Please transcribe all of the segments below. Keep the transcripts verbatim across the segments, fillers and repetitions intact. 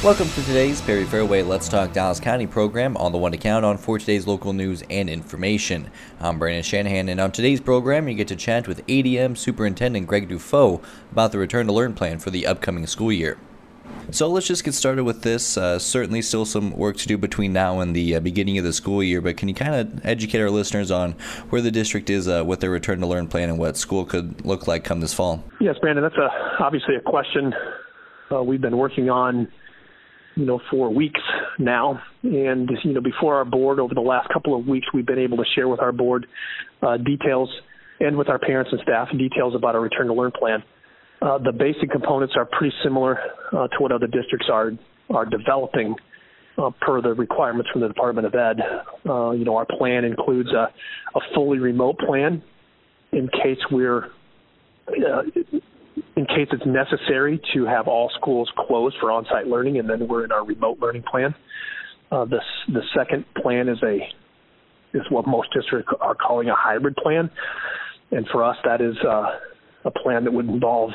Welcome to today's Perry Fairway Let's Talk Dallas County program, on the one to count on for today's local news and information. I'm Brandon Shanahan, and on today's program, you get to chat with A D M Superintendent Greg Dufault about the Return to Learn plan for the upcoming school year. So let's just get started with this. Uh, certainly still some work to do between now and the uh, beginning of the school year, but can you kind of educate our listeners on where the district is uh, with their Return to Learn plan and what school could look like come this fall? Yes, Brandon, that's a, obviously a question uh, we've been working on you know, for weeks now. And, you know, before our board, over the last couple of weeks, we've been able to share with our board uh, details and with our parents and staff details about our Return to Learn plan. Uh, the basic components are pretty similar uh, to what other districts are are developing uh, per the requirements from the Department of Ed. Uh, you know, our plan includes a, a fully remote plan in case we're uh, in case it's necessary to have all schools closed for on-site learning, and then we're in our remote learning plan. Uh, the the second plan is a is what most districts are calling a hybrid plan, and for us that is uh, a plan that would involve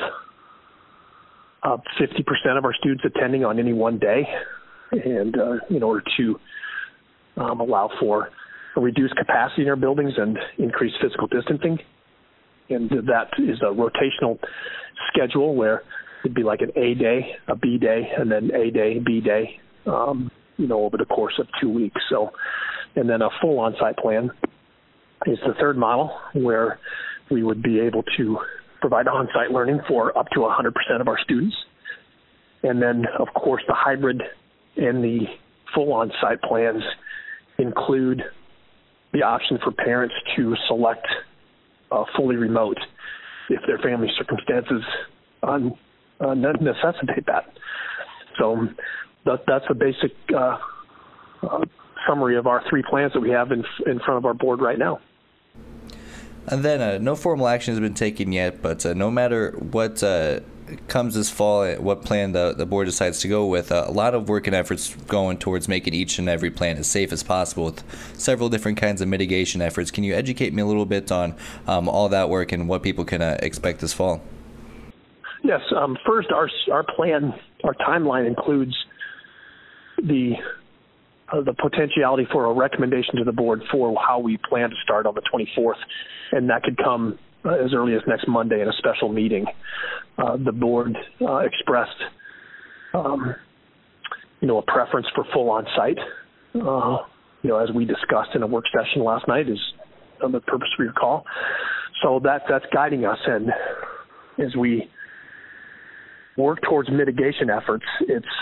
uh, fifty percent of our students attending on any one day, and uh, in order to um, allow for a reduced capacity in our buildings and increased physical distancing. And that is a rotational schedule where it'd be like an A day, a B day, and then A day, B day, um, you know, over the course of two weeks. So, and then a full on-site plan is the third model, where we would be able to provide on-site learning for up to one hundred percent of our students. And then, of course, the hybrid and the full on-site plans include the option for parents to select Uh, fully remote if their family circumstances um, uh, necessitate that. So that, that's a basic uh, uh, summary of our three plans that we have in, in front of our board right now. And then uh, no formal action has been taken yet, but uh, no matter what uh, comes this fall, what plan the, the board decides to go with, uh, a lot of work and efforts going towards making each and every plan as safe as possible with several different kinds of mitigation efforts. Can you educate me a little bit on um, all that work and what people can uh, expect this fall? Yes. Um, first, our our plan, our timeline includes the uh, the potentiality for a recommendation to the board for how we plan to start on the twenty-fourth, and that could come uh, as early as next Monday in a special meeting. Uh, the board uh, expressed, um, you know, a preference for full on-site. Uh, you know, as we discussed in a work session last night, is on the purpose for your call. So that that's guiding us, and as we work towards mitigation efforts, it's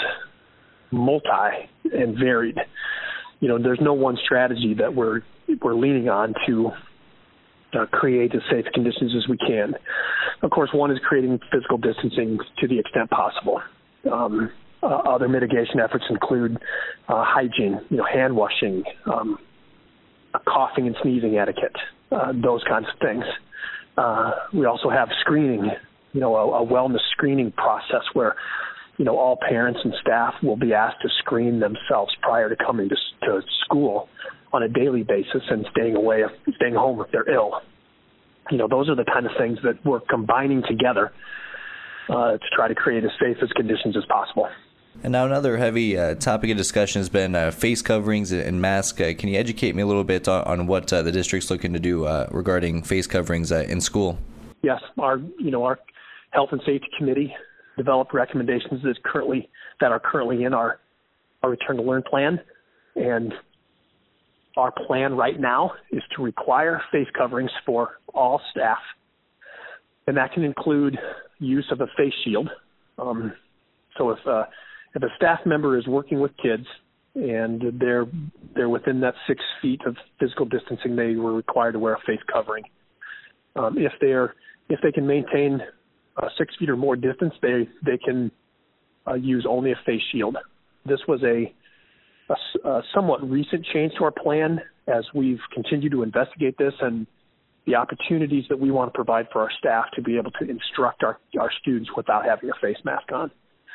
multi and varied. You know, there's no one strategy that we're we're leaning on to uh, create as safe conditions as we can. Of course, one is creating physical distancing to the extent possible. Um, uh, other mitigation efforts include uh, hygiene, you know, hand washing, um, coughing and sneezing etiquette, uh, those kinds of things. Uh, we also have screening, you know, a, a wellness screening process where, you know, all parents and staff will be asked to screen themselves prior to coming to, to school on a daily basis and staying away, staying home if they're ill. You know, those are the kind of things that we're combining together uh, to try to create as safe as conditions as possible. And now another heavy uh, topic of discussion has been uh, face coverings and masks. Uh, can you educate me a little bit on, on what uh, the district's looking to do uh, regarding face coverings uh, in school? Yes, our you know our Health and Safety Committee developed recommendations that currently that are currently in our our Return to Learn plan, and our plan right now is to require face coverings for all staff, and that can include use of a face shield. Um, so if uh, if a staff member is working with kids and they're they're within that six feet of physical distancing, they were required to wear a face covering. Um, if they're if they can maintain uh, six feet or more distance, they they can uh, use only a face shield. This was a, a, a somewhat recent change to our plan as we've continued to investigate this and the opportunities that we want to provide for our staff to be able to instruct our, our students without having a face mask on.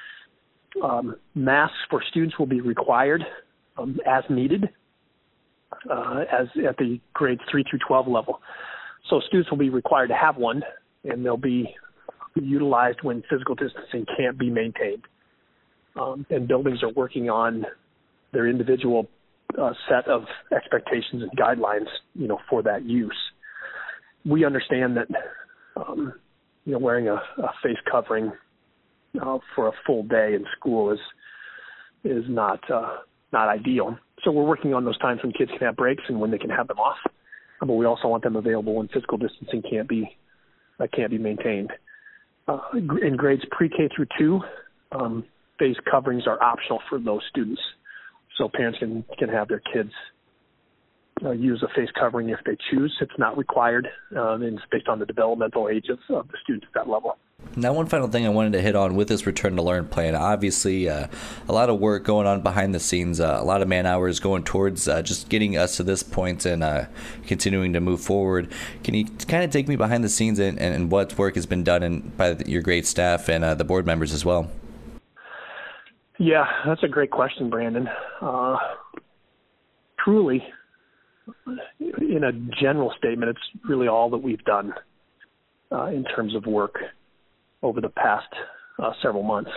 Um, masks for students will be required um, as needed uh, as at the grades three through twelve level. So students will be required to have one, and they'll be utilized when physical distancing can't be maintained. um, and buildings are working on their individual uh, set of expectations and guidelines, you know, for that use. We understand that, um, you know, wearing a, a face covering uh, for a full day in school is is not uh, not ideal. So we're working on those times when kids can have breaks and when they can have them off. But we also want them available when physical distancing can't be uh, can't be maintained. Uh, in grades pre-K through two, um, face coverings are optional for those students, so parents can can have their kids uh, use a face covering if they choose. It's not required, uh, and it's based on the developmental age of, of the students at that level. Now, one final thing I wanted to hit on with this Return to Learn plan, obviously uh, a lot of work going on behind the scenes, uh, a lot of man hours going towards uh, just getting us to this point and uh, continuing to move forward. Can you kind of take me behind the scenes and, and what work has been done in, by your great staff and uh, the board members as well? Yeah, that's a great question, Brandon. Uh, truly, in a general statement, it's really all that we've done uh, in terms of work over the past uh, several months.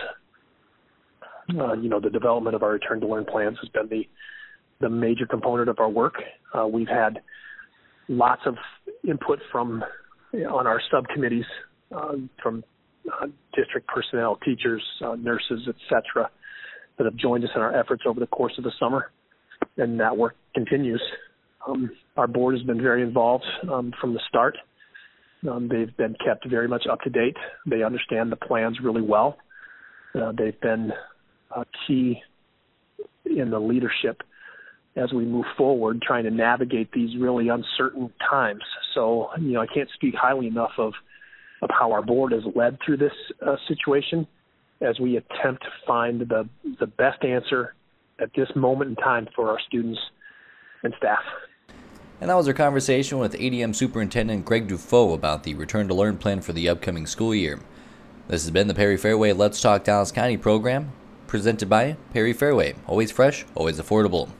Uh, you know, the development of our Return to Learn plans has been the the major component of our work. Uh, we've had lots of input from you know, on our subcommittees uh, from uh, district personnel, teachers, uh, nurses, et cetera, that have joined us in our efforts over the course of the summer, and that work continues. Um, our board has been very involved um, from the start. Um, they've been kept very much up to date. They understand the plans really well. Uh, they've been uh, key in the leadership as we move forward, trying to navigate these really uncertain times. So, you know, I can't speak highly enough of, of how our board has led through this uh, situation as we attempt to find the, the best answer at this moment in time for our students and staff. And that was our conversation with A D M Superintendent Greg Dufault about the Return to Learn plan for the upcoming school year. This has been the Perry Fairway Let's Talk Dallas County program, presented by Perry Fairway. Always fresh, always affordable.